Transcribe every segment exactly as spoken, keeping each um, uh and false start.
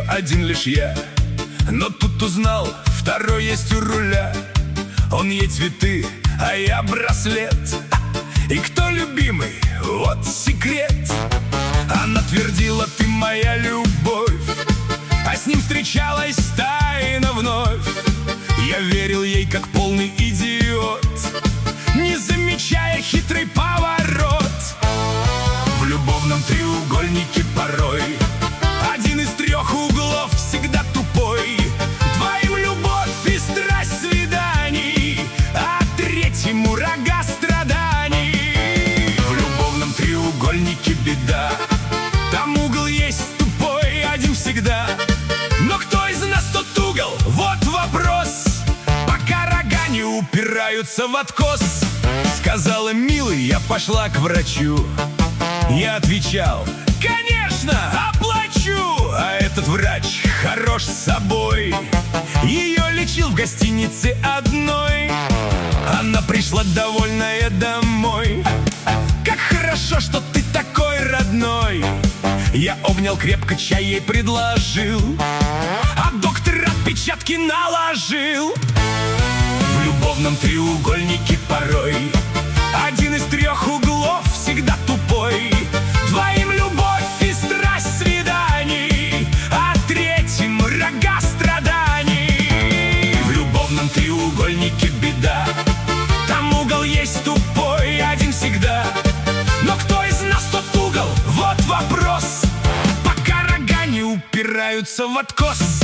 один лишь я. Но тут узнал, второй есть у руля. Он ей цветы, а я браслет. И кто любимый? Вот секрет. Она твердила: ты моя любовь, а с ним встречалась тайно вновь. Я верил ей, как полный идиот, не замечая хитрый поворот. В любовном треугольнике порой один из трех углов всегда тупой. Двоим любовь и страсть свиданий, а третьему рога страданий. В любовном треугольнике беда, там угол есть тупой один всегда. Но кто из нас тот угол? Вот вопрос. Пока рога не упираются в откос. Сказала: милый, я пошла к врачу. Я отвечал: конечно, оплачу. А этот врач хорош собой, ее лечил в гостинице одной. Она пришла довольная домой. Как хорошо, что ты такой родной. Я обнял крепко, чай ей предложил, а доктор отпечатки наложил. В любовном треугольнике порой один из трех углов всегда тупой. Двоим любовь и страсть свиданий, а третьим рога страданий. В любовном треугольнике беда, там угол есть тупой один всегда. Но кто из нас тот угол? Вот вопрос. Пока рога не упираются в откос.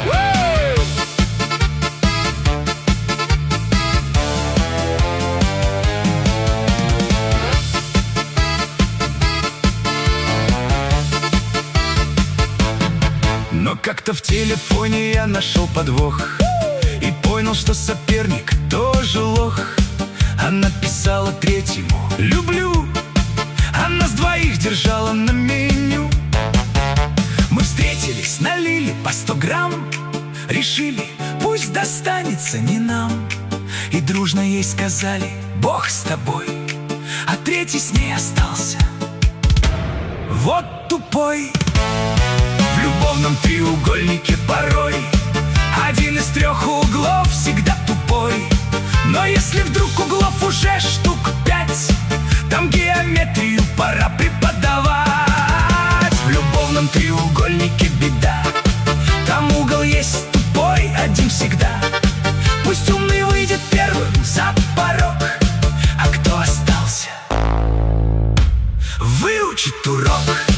Но как-то в телефоне я нашел подвох и понял, что соперник тоже лох. Она писала третьему: люблю. Она с двоих держала на меню. Мы встретились, налили по сто грамм, решили, пусть достанется не нам. И дружно ей сказали: Бог с тобой. А третий с ней остался, вот тупой. В любовном треугольнике порой один из трех углов всегда тупой. Но если вдруг углов уже штук пять, там геометрию пора преподавать. В любовном треугольнике беда, там угол есть тупой один всегда. Пусть умный выйдет первым за порог, а кто остался, выучит урок.